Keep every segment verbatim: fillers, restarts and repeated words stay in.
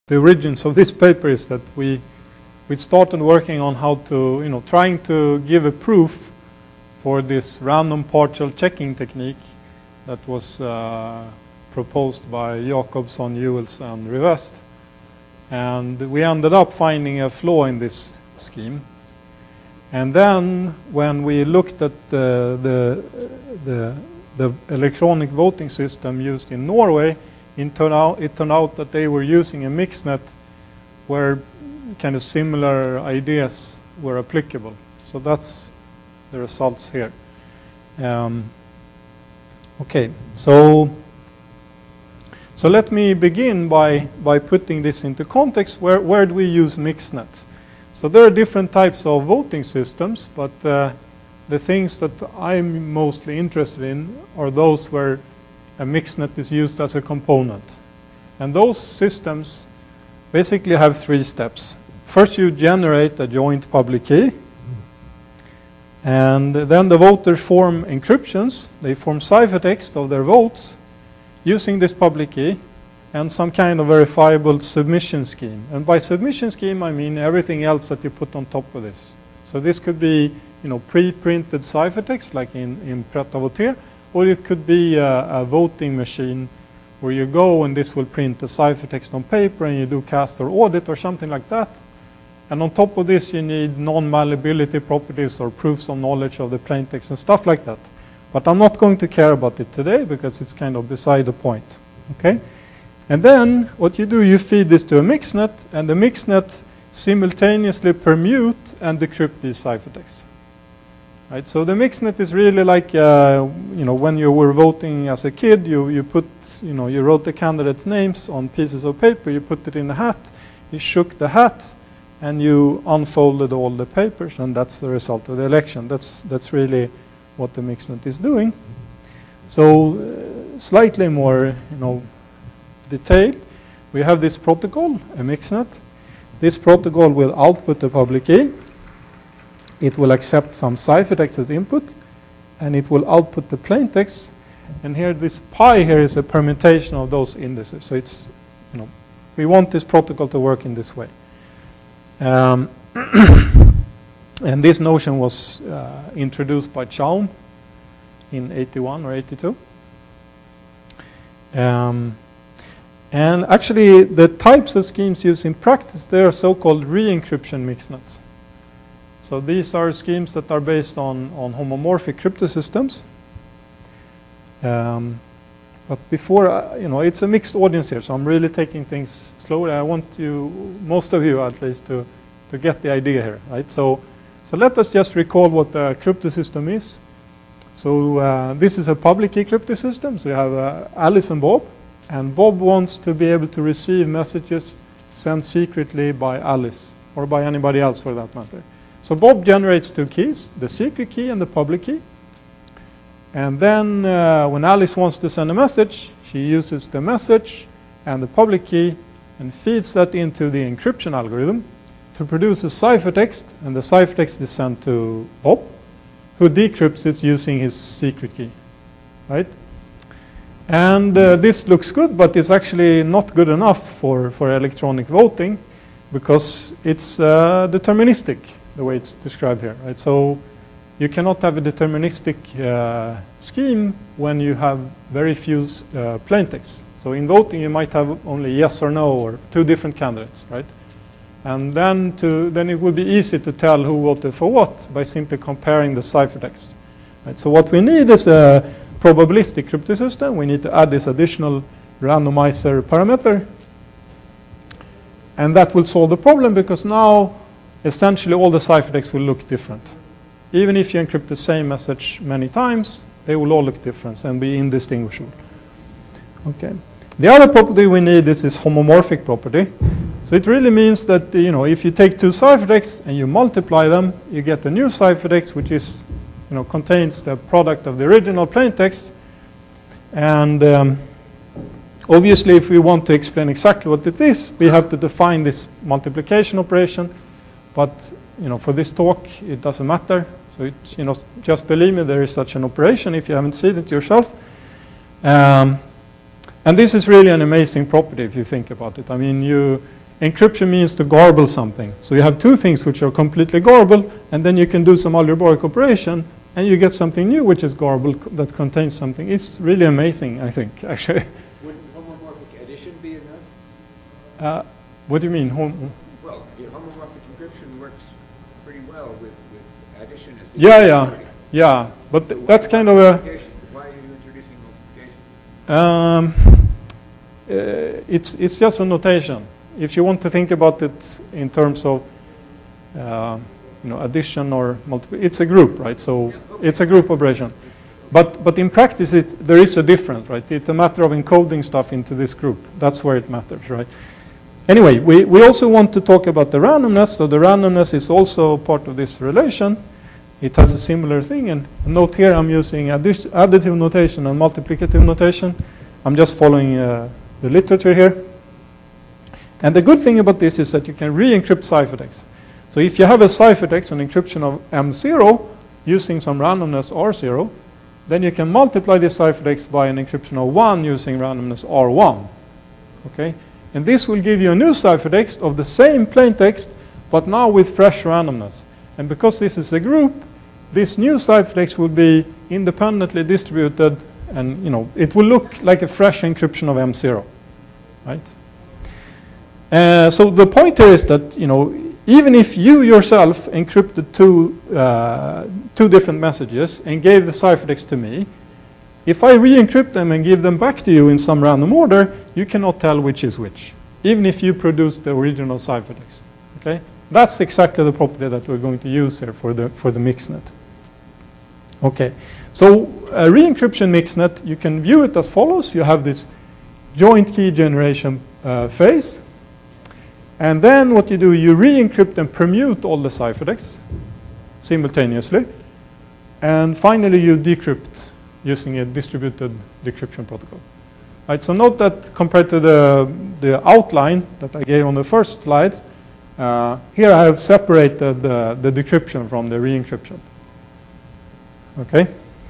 the origins of this paper is that we we started working on how to, you know, trying to give a proof for this random partial checking technique that was uh, proposed by Jacobson, Ewells, and Rivest. And we ended up finding a flaw in this scheme. And then when we looked at the, the, the, the electronic voting system used in Norway, it turned out, it turned out that they were using a mixnet where kind of similar ideas were applicable. So that's the results here. Um, okay, so so let me begin by by putting this into context. Where where do we use mixnets? So there are different types of voting systems, but uh, the things that I'm mostly interested in are those where a mixnet is used as a component. And those systems basically have three steps. First, you generate a joint public key, and then the voters form encryptions. They form ciphertext of their votes using this public key and some kind of verifiable submission scheme. And by submission scheme, I mean everything else that you put on top of this. So this could be, you know, pre-printed ciphertext like in, in Pret-a-Voter, or it could be a, a voting machine where you go and this will print the ciphertext on paper and you do cast or audit or something like that. And on top of this you need non-malleability properties or proofs of knowledge of the plaintext and stuff like that. But I'm not going to care about it today because it's kind of beside the point. Okay? And then what you do, you feed this to a mixnet, and the mixnet simultaneously permute and decrypt these ciphertexts. Right? So the mixnet is really like, uh, you know, when you were voting as a kid, you, you put, you know, you wrote the candidates' names on pieces of paper, you put it in a hat, you shook the hat, and you unfolded all the papers, and that's the result of the election. That's, that's really what the mixnet is doing. So uh, slightly more, you know, detailed. We have this protocol, a mixnet. This protocol will output the public key. It will accept some ciphertext as input, and it will output the plaintext. And here, this pi here is a permutation of those indices. So it's, you know, we want this protocol to work in this way. Um, and this notion was uh, introduced by Chaum in eighty-one or eighty-two. Um, and actually, the types of schemes used in practice, they are so-called re-encryption mixnets. So these are schemes that are based on, on homomorphic cryptosystems. Um, but before, uh, you know, it's a mixed audience here, so I'm really taking things slowly. I want you, most of you at least, to, to get the idea here, right? So, so let us just recall what the cryptosystem is. So uh, this is a public key cryptosystem. So you have uh, Alice and Bob, and Bob wants to be able to receive messages sent secretly by Alice, or by anybody else for that matter. So Bob generates two keys, the secret key and the public key. And then uh, when Alice wants to send a message, she uses the message and the public key and feeds that into the encryption algorithm to produce a ciphertext, and the ciphertext is sent to Bob, who decrypts it using his secret key, right? And uh, this looks good, but it's actually not good enough for, for electronic voting because it's uh, deterministic, the way it's described here, right? So you cannot have a deterministic uh, scheme when you have very few uh, plaintexts. So in voting, you might have only yes or no, or two different candidates, right? And then to then it would be easy to tell who voted for what by simply comparing the ciphertext. Right? So what we need is a probabilistic cryptosystem. We need to add this additional randomizer parameter, and that will solve the problem because now essentially all the ciphertexts will look different. Even if you encrypt the same message many times, they will all look different and be indistinguishable. Okay. The other property we need is this homomorphic property. So it really means that, you know, if you take two ciphertexts and you multiply them, you get a new ciphertext which is, you know, contains the product of the original plaintext. And um, obviously, if we want to explain exactly what it is, we have to define this multiplication operation. But, you know, for this talk, it doesn't matter. So, it, you know, just believe me, there is such an operation if you haven't seen it yourself. Um, And this is really an amazing property if you think about it. I mean, you, encryption means to garble something. So you have two things which are completely garbled, and then you can do some algebraic operation, and you get something new which is garbled that contains something. It's really amazing, I think, actually. Wouldn't homomorphic addition be enough? Uh, what do you mean? Hom Well, your homomorphic encryption works pretty well with, with addition as the yeah, yeah, property. yeah. But th So that's why kind of a... multiplication? Why are you introducing multiplication? Um, uh, it's, it's just a notation. If you want to think about it in terms of uh, you know, addition or multiplication, it's a group, right? So Yeah, okay. it's a group operation. But, but in practice, it, there is a difference, right? It's a matter of encoding stuff into this group. That's where it matters, right? Anyway, we, we also want to talk about the randomness. So the randomness is also part of this relation. It has a similar thing. And note here I'm using addi additive notation and multiplicative notation. I'm just following uh, the literature here. And the good thing about this is that you can re-encrypt ciphertext. So if you have a ciphertext, an encryption of M zero, using some randomness R zero, then you can multiply this ciphertext by an encryption of one using randomness R one. Okay? And this will give you a new ciphertext of the same plaintext, but now with fresh randomness. And because this is a group, this new ciphertext will be independently distributed, and you know, it will look like a fresh encryption of M zero. Right? Uh, so the point here is that, you know, even if you yourself encrypted two, uh, two different messages and gave the ciphertext to me, if I re-encrypt them and give them back to you in some random order, you cannot tell which is which, even if you produce the original ciphertext. Okay? That's exactly the property that we're going to use here for the, for the mixnet. Okay, so a re-encryption mixnet, you can view it as follows. You have this joint key generation uh, phase. And then what you do, you re-encrypt and permute all the ciphertexts simultaneously. And finally, you decrypt using a distributed decryption protocol. Right, so note that compared to the, the outline that I gave on the first slide, uh, here I have separated the, the decryption from the re-encryption. Okay?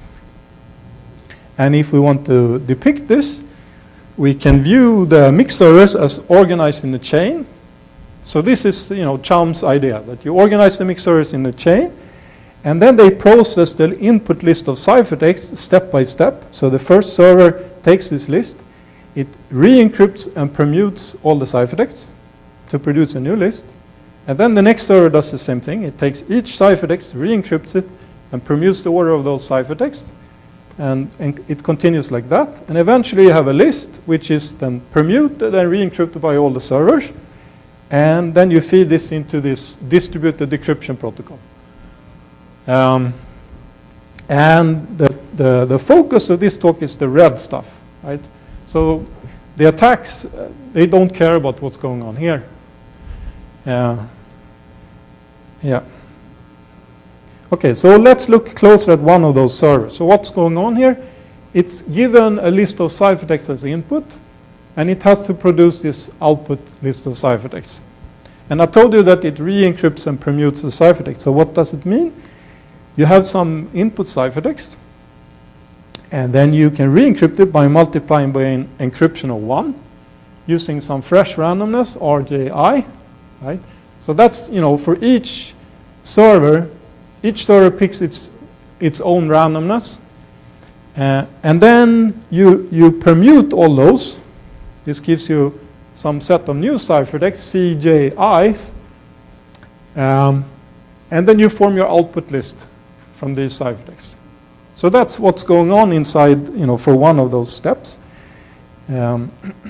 And if we want to depict this, we can view the mix servers as organized in a chain. So this is, you know, Chaum's idea, that you organize the mix servers in a chain, and then they process the input list of ciphertext step by step. So the first server takes this list, it re-encrypts and permutes all the ciphertexts to produce a new list. And then the next server does the same thing. It takes each ciphertext, re-encrypts it, and permutes the order of those ciphertexts. And, and it continues like that. And eventually you have a list, which is then permuted and re-encrypted by all the servers. And then you feed this into this distributed decryption protocol. Um, and the, the, the focus of this talk is the red stuff, right? So the attacks, uh, they don't care about what's going on here. Uh, yeah. Okay, so let's look closer at one of those servers. So what's going on here? It's given a list of ciphertext as input, and it has to produce this output list of ciphertext. And I told you that it re-encrypts and permutes the ciphertext. So what does it mean? You have some input ciphertext, and then you can re-encrypt it by multiplying by an encryption of one, using some fresh randomness, R J I, right? So that's, you know, for each server, each server picks its, its own randomness, uh, and then you, you permute all those. This gives you some set of new ciphertext, C J Is, um, and then you form your output list from these ciphertexts. So that's what's going on inside, you know, for one of those steps. Um,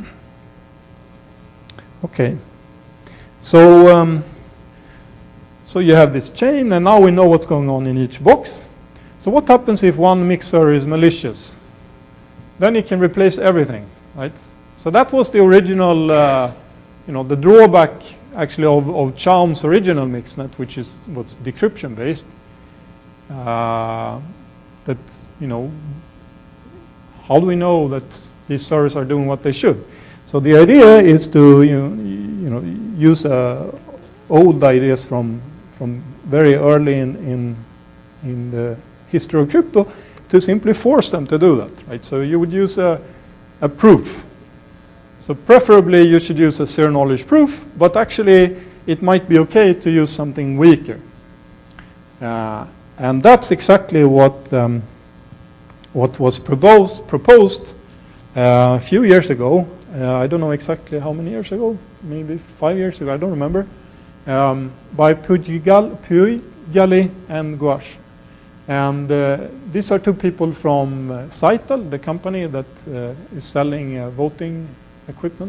okay, so um, so you have this chain, and now we know what's going on in each box. So what happens if one mixer is malicious? Then you can replace everything, right? So that was the original, uh, you know, the drawback actually of, of Chaum's original mixnet, which is what's decryption based. Uh, that, you know, how do we know that these servers are doing what they should? So the idea is to, you know, you know use uh, old ideas from from very early in, in in the history of crypto to simply force them to do that, right? So you would use a, a proof. So preferably you should use a zero knowledge proof, but actually it might be okay to use something weaker. Uh, and that's exactly what um, what was proposed proposed uh, a few years ago. Uh, I don't know exactly how many years ago, maybe five years ago, I don't remember, um, by Puigali and Gouache. And uh, these are two people from uh, Scytl, the company that uh, is selling uh, voting equipment.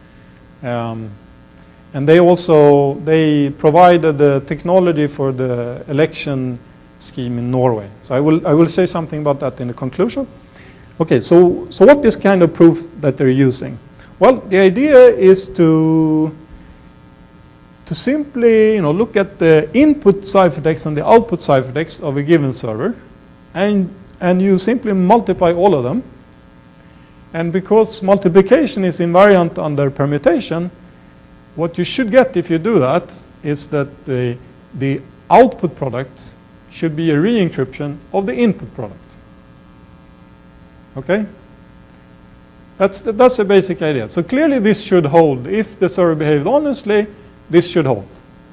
Um, and they also, they provided the technology for the election scheme in Norway. So I will, I will say something about that in the conclusion. Okay, so, so what is kind of proof that they're using? Well, the idea is to, to simply, you know, look at the input ciphertext and the output ciphertext of a given server, and, and you simply multiply all of them. And because multiplication is invariant under permutation, what you should get if you do that is that the, the output product should be a re-encryption of the input product. Okay? That's the, that's the basic idea. So clearly this should hold. If the server behaved honestly, this should hold.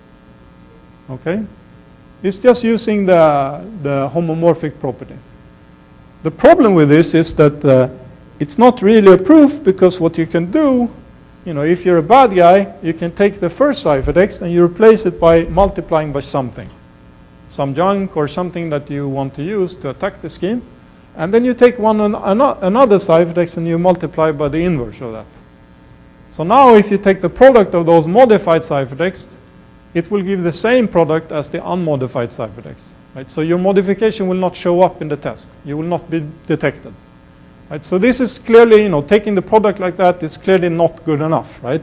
Okay? It's just using the, the homomorphic property. The problem with this is that uh, it's not really a proof, because what you can do, you know, if you're a bad guy, you can take the first ciphertext and you replace it by multiplying by something. Some junk or something that you want to use to attack the scheme. And then you take one an, an, another ciphertext and you multiply by the inverse of that. So now if you take the product of those modified ciphertexts, it will give the same product as the unmodified ciphertext. Right? So your modification will not show up in the test. You will not be detected. Right? So this is clearly, you know, taking the product like that is clearly not good enough, right?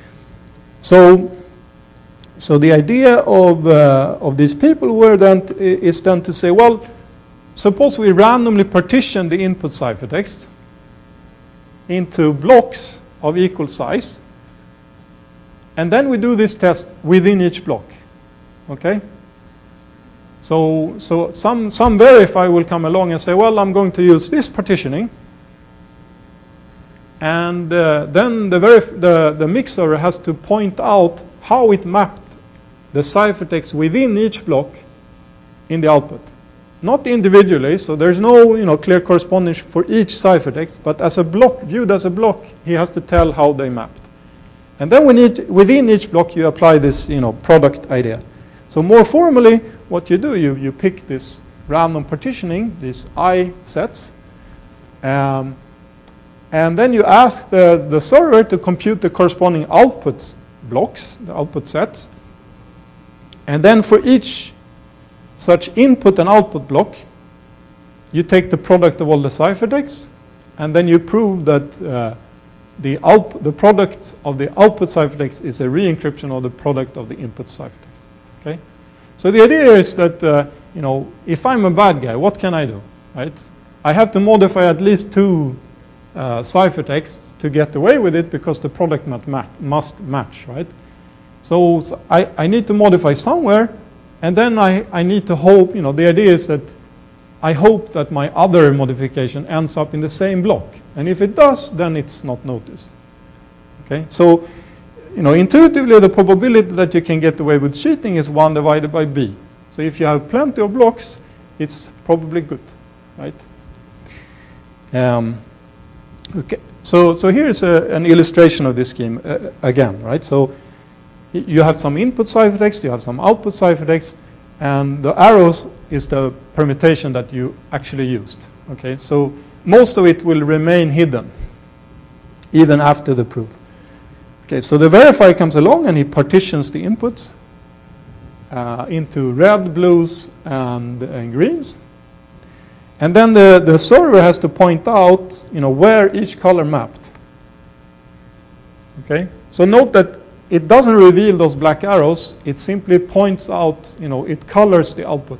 So, so the idea of, uh, of these people were then t is then to say, well, suppose we randomly partition the input ciphertext into blocks of equal size, and then we do this test within each block. Okay? So, so some, some verifier will come along and say, well, I'm going to use this partitioning, and uh, then the, verif the, the mixer has to point out how it mapped the ciphertext within each block in the output. Not individually, so there's no, you know, clear correspondence for each ciphertext, but as a block, viewed as a block, he has to tell how they mapped. And then we need, within each block, you apply this, you know, product idea. So more formally, what you do, you, you pick this random partitioning, these I sets, um, and then you ask the, the server to compute the corresponding output blocks, the output sets. And then for each such input and output block, you take the product of all the ciphertexts, and then you prove that uh, the, output, the product of the output ciphertext is a re-encryption of the product of the input ciphertext. Okay? So the idea is that, uh, you know, if I'm a bad guy, what can I do? Right? I have to modify at least two uh, ciphertexts to get away with it, because the product must, ma must match, right? So, so I, I need to modify somewhere, and then I, I need to hope, you know, the idea is that I hope that my other modification ends up in the same block. And if it does, then it's not noticed. Okay? So, you know, intuitively, the probability that you can get away with cheating is one divided by b. So if you have plenty of blocks, it's probably good, right? Um, okay. So, so here's a, an illustration of this scheme uh, again, right? So you have some input ciphertext, you have some output ciphertext, and the arrows is the permutation that you actually used. Okay, so most of it will remain hidden even after the proof. Okay, so the verifier comes along and he partitions the input uh, into red, blues, and, and greens. And then the, the server has to point out, you know, where each color mapped. Okay, so note that it doesn't reveal those black arrows. It simply points out, you know, it colors the output.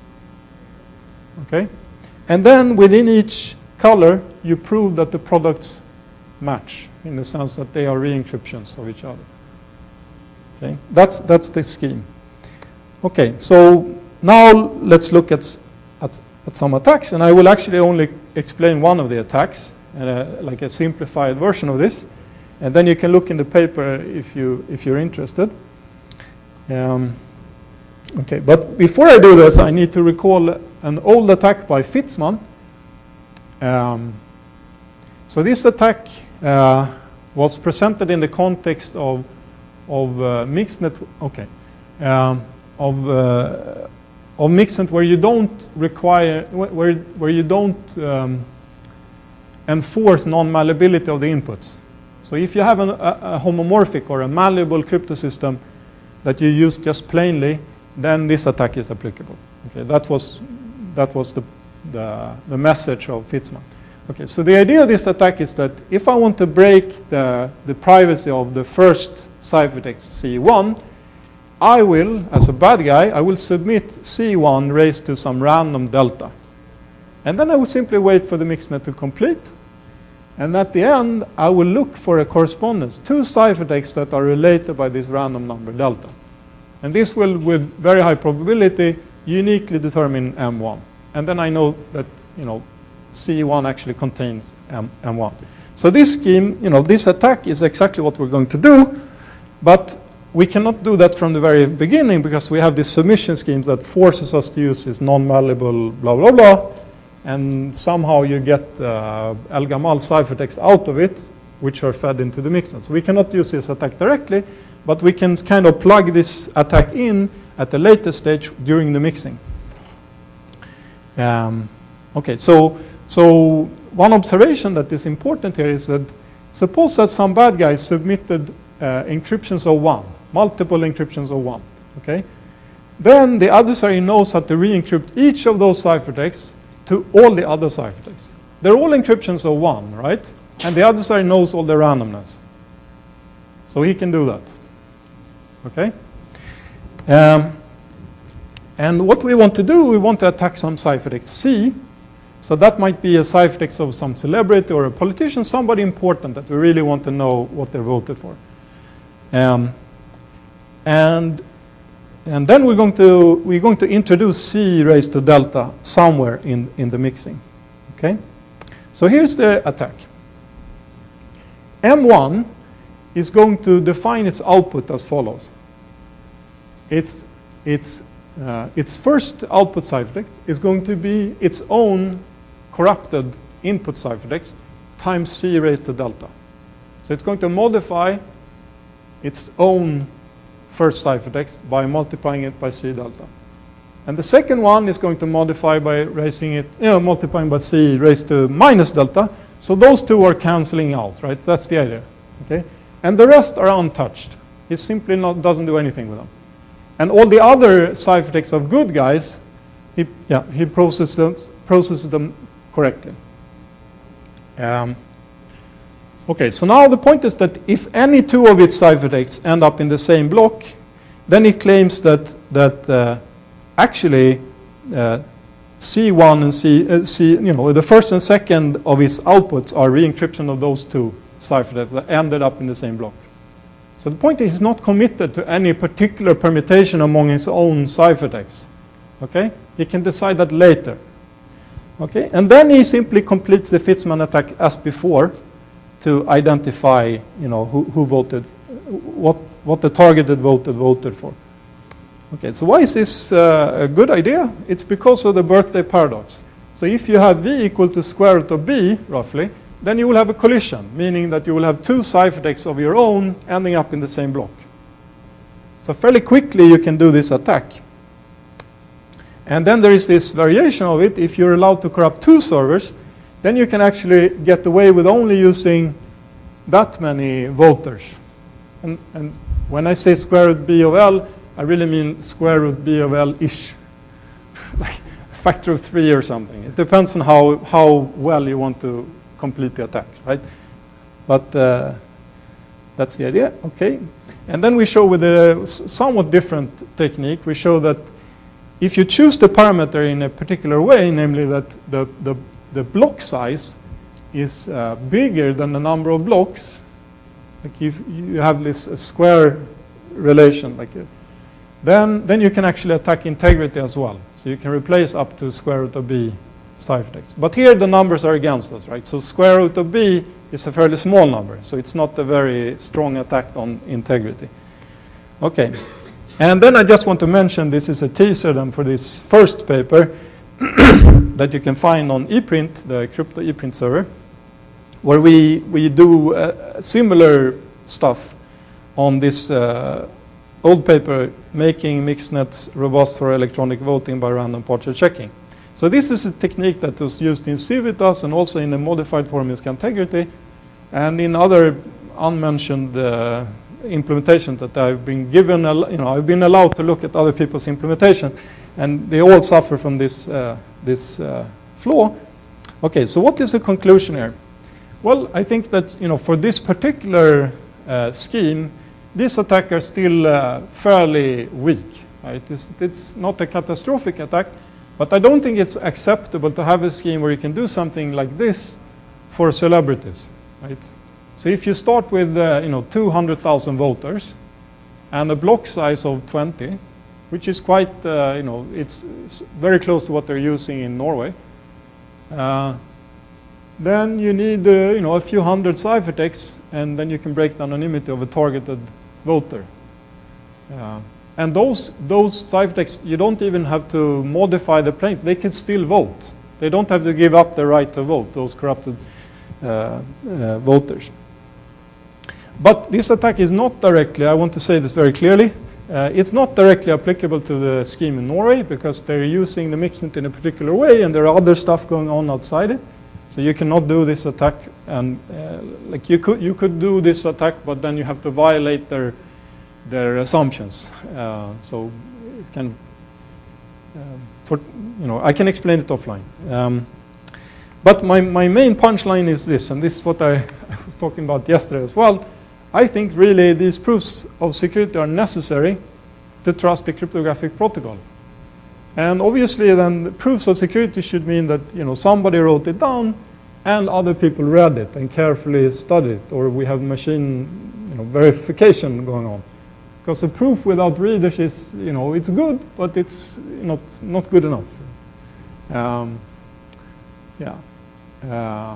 Okay? And then within each color, you prove that the products match, in the sense that they are re-encryptions of each other. Okay? That's, that's the scheme. Okay, so now let's look at, at, at some attacks, and I will actually only explain one of the attacks, uh, like a simplified version of this. And then you can look in the paper if, you, if you're interested. Um, okay, but before I do this, I need to recall an old attack by Fitzman. Um, so this attack uh, was presented in the context of, of uh, mixed net, okay, um, of, uh, of mixed net where you don't require, where, where you don't um, enforce non-malleability of the inputs. So if you have an, a, a homomorphic or a malleable crypto system that you use just plainly, then this attack is applicable. Okay, that was, that was the, the, the message of Fitzman. Okay, so the idea of this attack is that if I want to break the, the privacy of the first ciphertext C one, I will, as a bad guy, I will submit C one raised to some random delta. And then I will simply wait for the mixnet to complete. And at the end, I will look for a correspondence, two ciphertexts that are related by this random number delta. And this will, with very high probability, uniquely determine M one. And then I know that, you know, C one actually contains M, M1. So this scheme, you know, this attack is exactly what we're going to do, but we cannot do that from the very beginning because we have these submission schemes that forces us to use this non-malleable blah, blah, blah, and somehow you get uh, El Gamal ciphertext out of it, which are fed into the mixnet. So we cannot use this attack directly, but we can kind of plug this attack in at a later stage during the mixing. Um, okay, so, so one observation that is important here is that suppose that some bad guy submitted uh, encryptions of one, multiple encryptions of one, okay? Then the adversary knows how to re-encrypt each of those ciphertexts to all the other ciphertexts. They're all encryptions of one, right? And the adversary knows all the randomness. So he can do that, okay? Um, and what we want to do, we want to attack some ciphertext C. So that might be a ciphertext of some celebrity or a politician, somebody important that we really want to know what they voted for. Um, and and then we're going to we're going to introduce C raised to delta somewhere in, in the mixing. Okay? So here's the attack. M one is going to define its output as follows. Its its uh, its first output ciphertext is going to be its own corrupted input ciphertext times C raised to delta. So it's going to modify its own first ciphertext by multiplying it by C delta. And the second one is going to modify by raising it, you know, multiplying by C raised to minus delta. So those two are canceling out, right? That's the idea, okay? And the rest are untouched. It simply not, doesn't do anything with them. And all the other ciphertexts of good guys, he, yeah, he processes them, processes them correctly. Um, okay, so now the point is that if any two of its ciphertexts end up in the same block, then it claims that that uh, actually uh, C one and C, uh, C, you know, the first and second of its outputs are re-encryption of those two ciphertexts that ended up in the same block. So the point is he's not committed to any particular permutation among his own ciphertexts. Okay, he can decide that later. Okay, and then he simply completes the Fitzman attack as before to identify, you know, who, who voted, what what the targeted voted voted for. Okay, so why is this uh, a good idea? It's because of the birthday paradox. So if you have v equal to square root of b, roughly, then you will have a collision, meaning that you will have two ciphertexts of your own ending up in the same block. So fairly quickly you can do this attack. And then there is this variation of it. If you're allowed to corrupt two servers, then you can actually get away with only using that many voters. And, and when I say square root b of L, I really mean square root b of L-ish, like a factor of three or something. It depends on how, how well you want to complete the attack, right? But uh, that's the idea, okay. And then we show with a somewhat different technique, we show that if you choose the parameter in a particular way, namely that the, the, the block size is uh, bigger than the number of blocks, like if you have this uh, square relation, like it, then, then you can actually attack integrity as well. So you can replace up to square root of b ciphertext. But here the numbers are against us, right? So square root of b is a fairly small number. So it's not a very strong attack on integrity. Okay. And then I just want to mention, this is a teaser then for this first paper that you can find on ePrint, the crypto ePrint server, where we, we do uh, similar stuff on this uh, old paper, making mixnets robust for electronic voting by random partial checking. So this is a technique that was used in Civitas and also in a modified form in Scantegrity, and in other unmentioned uh, implementation that I've been given, a, you know, I've been allowed to look at other people's implementation, and they all suffer from this, uh, this uh, flaw. Okay, so what is the conclusion here? Well, I think that, you know, for this particular uh, scheme, these attacks are still uh, fairly weak. Right? It's, it's not a catastrophic attack, but I don't think it's acceptable to have a scheme where you can do something like this for celebrities. Right? So if you start with uh, you know, two hundred thousand voters and a block size of twenty, which is quite, uh, you know, it's very close to what they're using in Norway, uh, then you need uh, you know, a few hundred ciphertexts, and then you can break the anonymity of a targeted voter. Uh, and those, those ciphertexts, you don't even have to modify the plaintiff. They can still vote. They don't have to give up the right to vote, those corrupted uh, uh, voters. But this attack is not directly, I want to say this very clearly, uh, it's not directly applicable to the scheme in Norway, because they're using the mixnet in a particular way, and there are other stuff going on outside it. So you cannot do this attack, and uh, like you could, you could do this attack, but then you have to violate their, their assumptions. Uh, so it's kind of, uh, for, you know, I can explain it offline. Um, but my, my main punchline is this, and this is what I, I was talking about yesterday as well. I think really these proofs of security are necessary to trust the cryptographic protocol. And obviously then the proofs of security should mean that, you know, somebody wrote it down and other people read it and carefully studied it, or we have machine, you know, verification going on. Because a proof without readers is, you know, it's good, but it's not, not good enough. Um, yeah. Uh,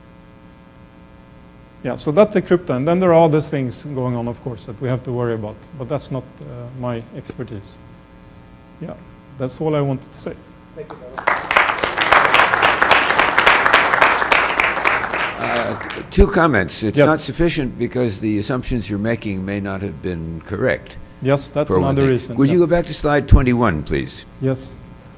Yeah, so that's a crypto, and then there are other things going on, of course, that we have to worry about, but that's not uh, my expertise. Yeah, that's all I wanted to say. Thank you, uh, two comments. It's yes. not sufficient because the assumptions you're making may not have been correct. Yes, that's another reason. Would yeah. you go back to slide twenty-one, please? Yes.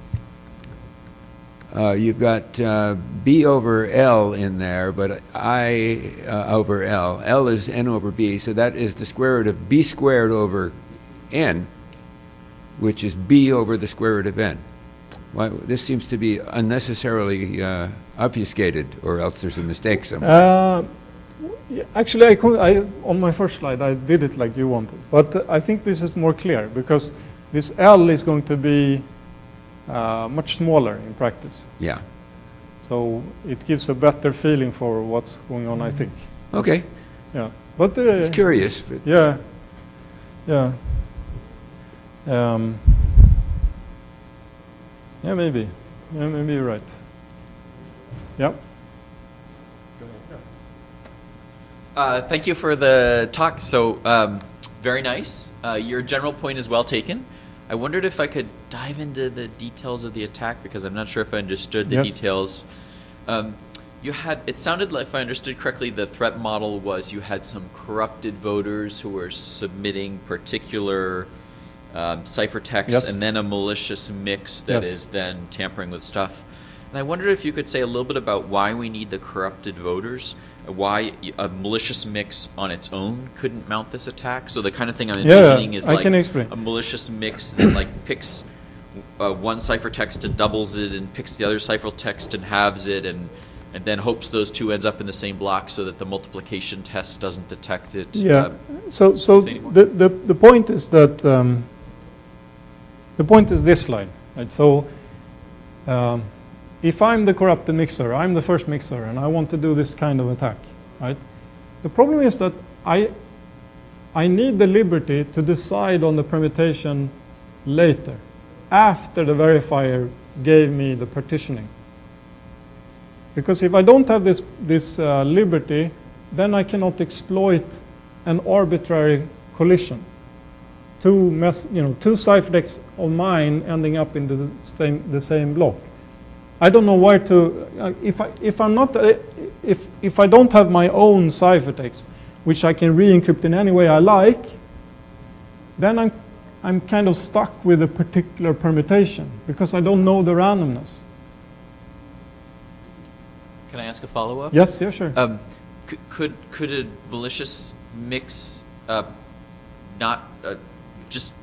Uh, you've got uh, B over L in there, but I uh, over L. L is N over B, so that is the square root of B squared over N, which is B over the square root of N. Why, this seems to be unnecessarily uh, obfuscated, or else there's a mistake somewhere. Uh, yeah, actually, I, could, I, on my first slide, I did it like you wanted, but uh, I think this is more clear, because this L is going to be Uh, much smaller in practice. Yeah. So it gives a better feeling for what's going on, I think. Okay. Yeah. But uh, it's curious. But yeah. Yeah. Um, yeah, maybe. Yeah, maybe you're right. Yeah. Uh, thank you for the talk. So um, very nice. Uh, your general point is well taken. I wondered if I could dive into the details of the attack, because I'm not sure if I understood the yes. details. Um, you had, it sounded like, if I understood correctly, the threat model was you had some corrupted voters who were submitting particular um, ciphertext, yes. and then a malicious mix that yes. is then tampering with stuff. And I wondered if you could say a little bit about why we need the corrupted voters, why a malicious mix on its own couldn't mount this attack. So the kind of thing I'm envisioning yeah, is I like can explain. a malicious mix that like picks uh, one ciphertext and doubles it, and picks the other ciphertext and halves it, and and then hopes those two ends up in the same block so that the multiplication test doesn't detect it. Yeah. Uh, so so the, the the point is that um, the point is this slide, right? So. Um, If I'm the corrupted mixer, I'm the first mixer, and I want to do this kind of attack, right? The problem is that I, I need the liberty to decide on the permutation later, after the verifier gave me the partitioning. Because if I don't have this, this uh, liberty then I cannot exploit an arbitrary collision. Two, mess, you know, two ciphertexts of mine ending up in the same, the same block. I don't know where to, uh, if, I, if I'm not, uh, if, if I don't have my own ciphertext, which I can re-encrypt in any way I like, then I'm, I'm kind of stuck with a particular permutation because I don't know the randomness. Can I ask a follow-up? Yes, yeah, sure. Um, c- could could a malicious mix uh, not uh, just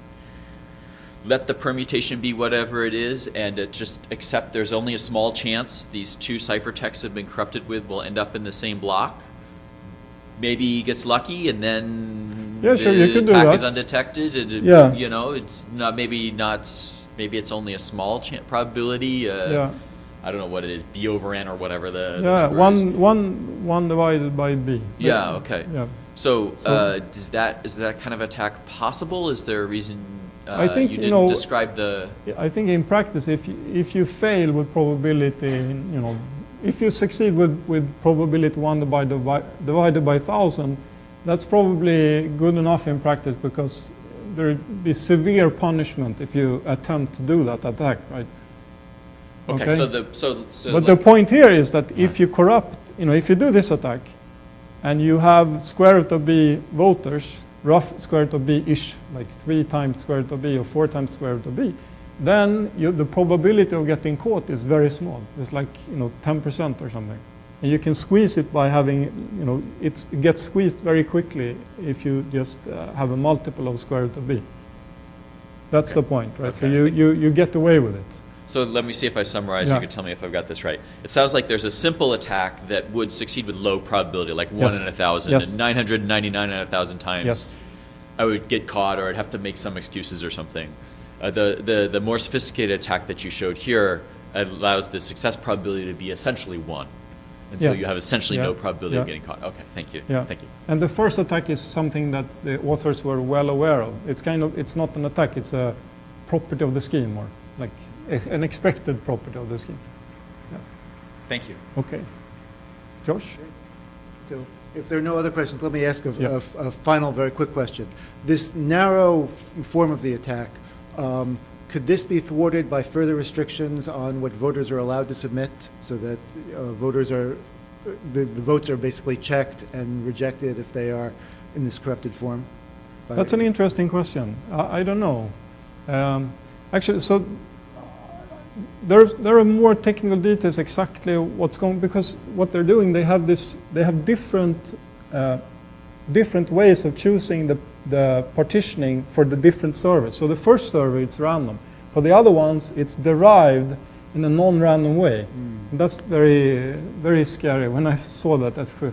let the permutation be whatever it is, and uh, just accept there's only a small chance these two ciphertexts have been corrupted with will end up in the same block? Maybe he gets lucky, and then Yeah, sure, the you could do attack that. is undetected. And it- Yeah. you know, it's not maybe not maybe it's only a small chan probability. Uh, Yeah, I don't know what it is, b over n or whatever the, the yeah, number is. one, one, one divided by b. Yeah, okay. Yeah. So, So- uh, does that is that kind of attack possible? Is there a reason uh, I think, you you didn't know, describe the? I think in practice, if you, if you fail with probability, you know, if you succeed with, with probability one divided by, divided by thousand, that's probably good enough in practice because there would be severe punishment if you attempt to do that attack, right? Okay, Okay. so the so so. But like- the point here is that if you corrupt, you know, if you do this attack, and you have square root of b voters, rough square root of b-ish, like three times square root of b or four times square root of b, then you, the probability of getting caught is very small. It's like, you know, ten percent or something. And you can squeeze it by having, you know, it's, it gets squeezed very quickly if you just uh, have a multiple of square root of b. That's Okay. the point, right? So Okay. you, you, you get away with it. So let me see if I summarize. Yeah. You can tell me if I've got this right. It sounds like there's a simple attack that would succeed with low probability, like one Yes. in a thousand, Yes. and nine hundred ninety-nine in a thousand times. Yes. I would get caught, or I'd have to make some excuses or something. Uh, the, the the more sophisticated attack that you showed here allows the success probability to be essentially one, and so Yes. you have essentially Yeah. no probability of Yeah. getting caught. Okay, thank you. Yeah. Thank you. And the first attack is something that the authors were well aware of. It's kind of, it's not an attack, it's a property of the scheme, or like a- an expected property of the scheme. Thank you. Okay. Josh? So if there are no other questions, let me ask a, Yeah. a- a final, very quick question. This narrow f- form of the attack, um, could this be thwarted by further restrictions on what voters are allowed to submit so that uh, voters are, the, the votes are basically checked and rejected if they are in this corrupted form? By- That's an interesting question. I, I don't know. Um, actually, so there, there are more technical details exactly what's going, because what they're doing, they have this, they have different, uh, different ways of choosing the, the partitioning for the different servers. So the first server, it's random. For the other ones, it's derived in a non-random way. Mm. And that's very, very scary. When I saw that, that's good.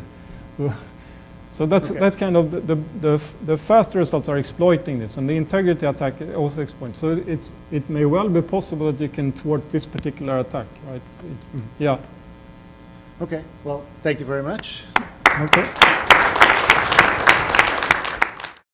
So that's, Okay. that's kind of the, the, the, f- the fast results are exploiting this, and the integrity attack also exploits. So it's, it may well be possible that you can thwart this particular attack, right? It, yeah. Okay, well, thank you very much. Okay.